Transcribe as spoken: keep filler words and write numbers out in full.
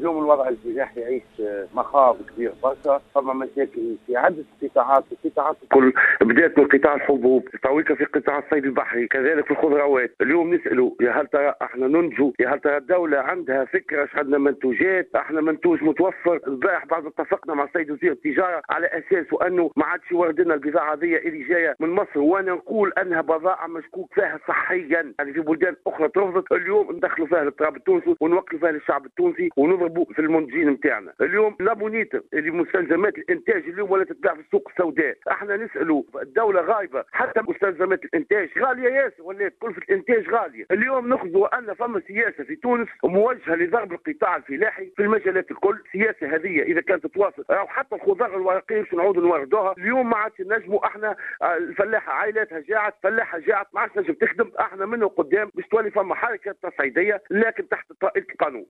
اليوم الوضع الفلاحي يعيش مخاض كبير برشا، فما مشاكل في عدة قطاعات، القطاعات الكل بدات من قطاع الحبوب، تويكا في قطاع الصيد البحري، كذلك في الخضروات. اليوم نسالوا يا هل ترى احنا ننجو؟ يا هل ترى الدوله عندها فكره؟ اش عندنا منتوجات؟ احنا منتوج متوفر. البارح بعد اتفقنا مع السيد وزير التجاره على اساس وانه ما عادش يوردنا البضاعه هذه اللي جايه من مصر، وانا نقول انها بضاعه مشكوك فيها صحيا، يعني في بلدان اخرى ترفضت، اليوم ندخلوا فيها للتراب التونسي ونوكلوا فيها للشعب التونسي ونضربوا في المنتجين نتاعنا. اليوم لابونيتر اللي مستلزمات الانتاج اليوم ولا تتباع في السوق السوداء، احنا نسالوا الدوله غايبه، حتى مستلزمات الانتاج غاليه ياسر، ولات كلفه الانتاج غاليه. اليوم ناخذوا ان فما سياسه في تونس موجهه لضرب القطاع الفلاحي في المجالات الكل، السياسه هذه اذا كانت تتواصل او حتى الخضار الورقيه باش نعودوا نوردوها. اليوم ما عادش نجموا احنا الفلاحه عائلاتها جاعت، فلاحه جاعت ما عادش نجم تخدم، احنا منه قدام باش تولي فما حركه تصعيديه لكن تحت طائله القانون.